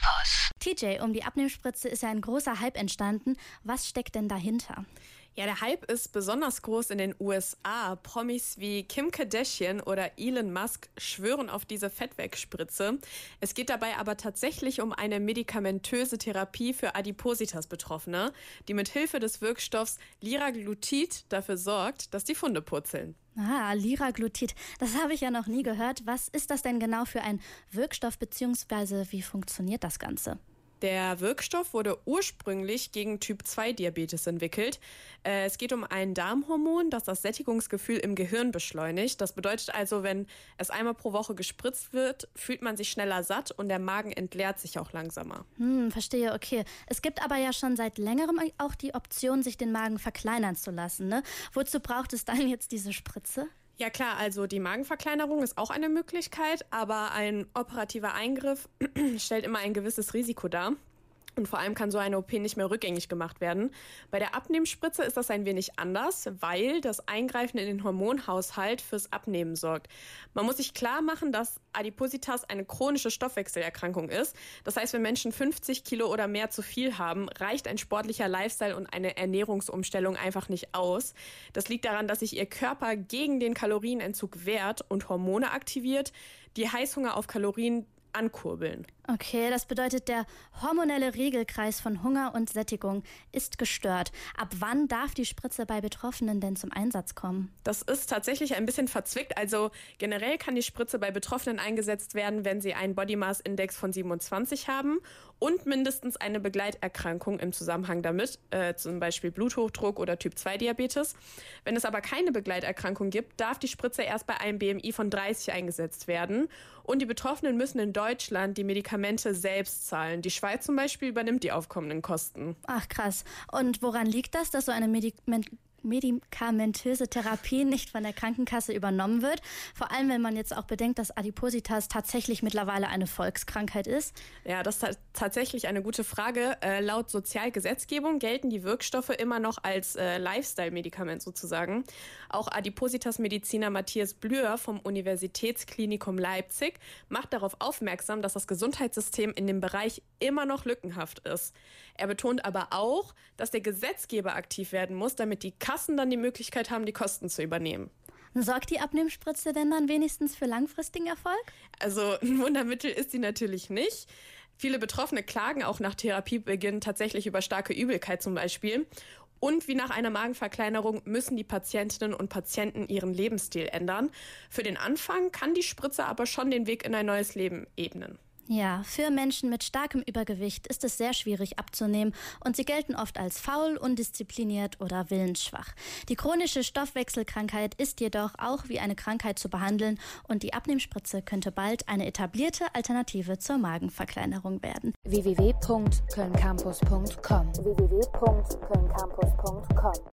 TJ, um die Abnehmspritze ist ja ein großer Hype entstanden. Was steckt denn dahinter? Ja, der Hype ist besonders groß in den USA. Promis wie Kim Kardashian oder Elon Musk schwören auf diese Fettwegspritze. Es geht dabei aber tatsächlich um eine medikamentöse Therapie für Adipositas-Betroffene, die mit Hilfe des Wirkstoffs Liraglutid dafür sorgt, dass die Funde purzeln. Liraglutid, das habe ich ja noch nie gehört. Was ist das denn genau für ein Wirkstoff, beziehungsweise wie funktioniert das Ganze? Der Wirkstoff wurde ursprünglich gegen Typ-2-Diabetes entwickelt. Es geht um ein Darmhormon, das das Sättigungsgefühl im Gehirn beschleunigt. Das bedeutet also, wenn es einmal pro Woche gespritzt wird, fühlt man sich schneller satt und der Magen entleert sich auch langsamer. Verstehe, okay. Es gibt aber ja schon seit längerem auch die Option, sich den Magen verkleinern zu lassen, ne? Wozu braucht es dann jetzt diese Spritze? Ja klar, also die Magenverkleinerung ist auch eine Möglichkeit, aber ein operativer Eingriff stellt immer ein gewisses Risiko dar. Und vor allem kann so eine OP nicht mehr rückgängig gemacht werden. Bei der Abnehmspritze ist das ein wenig anders, weil das Eingreifen in den Hormonhaushalt fürs Abnehmen sorgt. Man muss sich klar machen, dass Adipositas eine chronische Stoffwechselerkrankung ist. Das heißt, wenn Menschen 50 Kilo oder mehr zu viel haben, reicht ein sportlicher Lifestyle und eine Ernährungsumstellung einfach nicht aus. Das liegt daran, dass sich ihr Körper gegen den Kalorienentzug wehrt und Hormone aktiviert, die Heißhunger auf Kalorien ankurbeln. Okay, das bedeutet, der hormonelle Regelkreis von Hunger und Sättigung ist gestört. Ab wann darf die Spritze bei Betroffenen denn zum Einsatz kommen? Das ist tatsächlich ein bisschen verzwickt. Also generell kann die Spritze bei Betroffenen eingesetzt werden, wenn sie einen Body Mass Index von 27 haben und mindestens eine Begleiterkrankung im Zusammenhang damit, zum Beispiel Bluthochdruck oder Typ-2-Diabetes. Wenn es aber keine Begleiterkrankung gibt, darf die Spritze erst bei einem BMI von 30 eingesetzt werden. Und die Betroffenen müssen in Deutschland die Medikamente selbst zahlen. Die Schweiz zum Beispiel übernimmt die aufkommenden Kosten. Ach krass. Und woran liegt das, dass so eine medikamentöse Therapie nicht von der Krankenkasse übernommen wird? Vor allem, wenn man jetzt auch bedenkt, dass Adipositas tatsächlich mittlerweile eine Volkskrankheit ist. Ja, das ist tatsächlich eine gute Frage. Laut Sozialgesetzgebung gelten die Wirkstoffe immer noch als Lifestyle-Medikament sozusagen. Auch Adipositas-Mediziner Matthias Blüher vom Universitätsklinikum Leipzig macht darauf aufmerksam, dass das Gesundheitssystem in dem Bereich immer noch lückenhaft ist. Er betont aber auch, dass der Gesetzgeber aktiv werden muss, damit die Kassen dann die Möglichkeit haben, die Kosten zu übernehmen. Sorgt die Abnehmspritze denn dann wenigstens für langfristigen Erfolg? Also ein Wundermittel ist sie natürlich nicht. Viele Betroffene klagen auch nach Therapiebeginn tatsächlich über starke Übelkeit zum Beispiel. Und wie nach einer Magenverkleinerung müssen die Patientinnen und Patienten ihren Lebensstil ändern. Für den Anfang kann die Spritze aber schon den Weg in ein neues Leben ebnen. Ja, für Menschen mit starkem Übergewicht ist es sehr schwierig abzunehmen und sie gelten oft als faul, undiszipliniert oder willensschwach. Die chronische Stoffwechselkrankheit ist jedoch auch wie eine Krankheit zu behandeln und die Abnehmspritze könnte bald eine etablierte Alternative zur Magenverkleinerung werden. www.kölncampus.com